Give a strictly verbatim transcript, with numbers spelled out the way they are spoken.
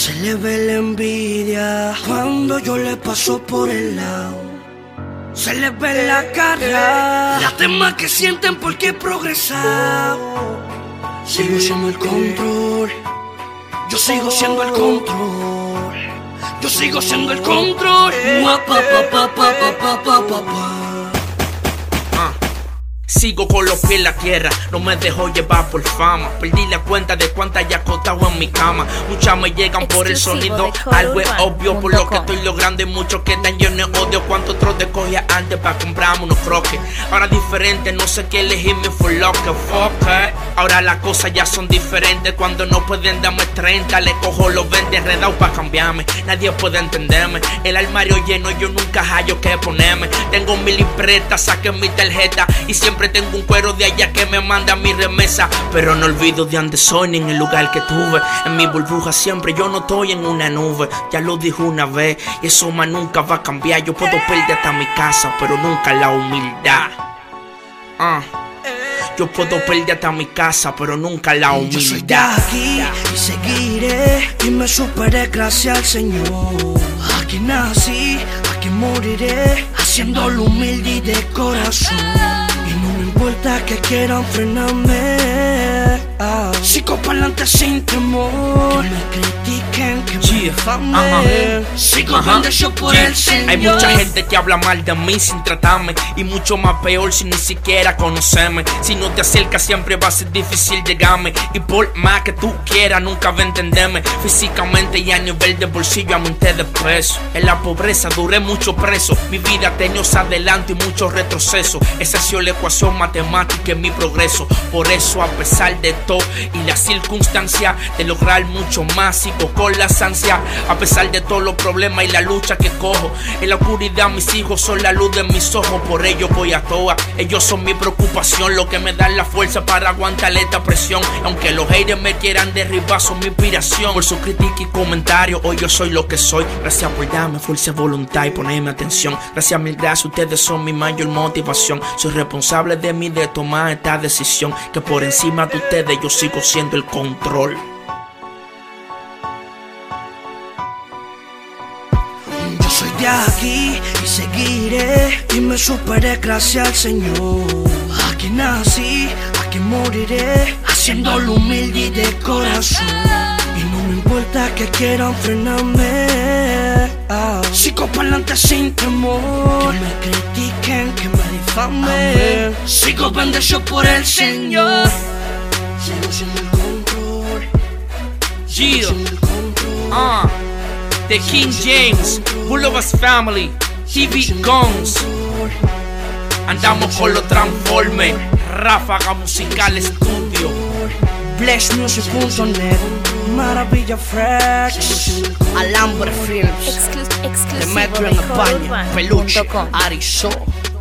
Se le ve la envidia cuando yo le paso por el lado. Se le ve en la cara las temas que sienten porque he progresado. Sigo siendo el control. Yo sigo siendo el control. Yo sigo siendo el control. Pa, pa, pa, pa, pa, pa, pa, pa, pa. Sigo con los pies en la tierra, no me dejo llevar por fama. Perdí la cuenta de cuántas ya acostado en mi cama. Muchas me llegan por el sonido, algo es obvio por lo que estoy logrando. Y muchos que están llenos de odio. Cuántos otros te cogía antes para comprarme unos croques. Ahora diferente, no sé qué elegirme for lo que fuck it. Ahora las cosas ya son diferentes. Cuando no pueden darme treinta, le cojo los veinte enredados para cambiarme. Nadie puede entenderme, el armario lleno, yo nunca hallo que ponerme. Tengo mil impretas, saqué mi tarjeta y siempre tengo un cuero de allá que me manda mi remesa. Pero no olvido de donde soy ni en el lugar que tuve. En mi burbuja siempre yo no estoy en una nube. Ya lo dije una vez y eso más nunca va a cambiar. Yo puedo perder hasta mi casa, pero nunca la humildad. uh. Yo puedo perder hasta mi casa, pero nunca la humildad. Yo soy de aquí y seguiré, y me superé gracias al Señor. Aquí nací, aquí moriré, haciéndolo humilde y de corazón. Y no me importa que quieran frenarme, ah. Sigo pa'lante sin temor. Que me critiquen, que me difamen, uh-huh. Sigo uh-huh. donde yo por yeah. el Señor. Hay mucha gente que habla mal de mí sin tratarme, y mucho más peor si ni siquiera conocerme. Si no te acercas siempre va a ser difícil llegarme, y por más que tú quieras nunca va a entenderme. Físicamente y a nivel de bolsillo aumenté de precio. En la pobreza duré mucho preso, mi vida tenía adelante y mucho retroceso. Esa ha sido la ecuación matemática en mi progreso. Por eso a pesar de todo y las circunstancias de lograr mucho más, sigo con las ansias. A pesar de todos los problemas y la lucha que cojo, en la oscuridad mis hijos son la luz de mis ojos. Por ellos voy a toa, ellos son mi preocupación, lo que me da la fuerza para aguantar esta presión. Aunque los haters me quieran derribar, son mi inspiración. Por su crítica y comentario hoy yo soy lo que soy. Gracias por darme fuerza de voluntad y ponerme atención. Gracias, mil gracias, ustedes son mi mayor motivación. Soy responsable de mí de tomar esta decisión, que por encima de ustedes yo sigo siendo el control. Yo soy de aquí y seguiré, y me superé gracias al Señor. Aquí nací, aquí moriré, haciéndolo humilde y de corazón. Y no me importa que quieran frenarme, ah. Sigo pa'lante sin temor. Que me critiquen, que me difamen, sigo bendecido por el Señor. Sigo siendo el control. Sigo siendo el control. Uh, The King James, Full of Us Family, T V Guns. Andamos con los Transformers, Ráfaga Musical Studio, Bless Music punto net, Maravilla Fresh, Alambre Films, The Metro en España, Peluche, Arizo.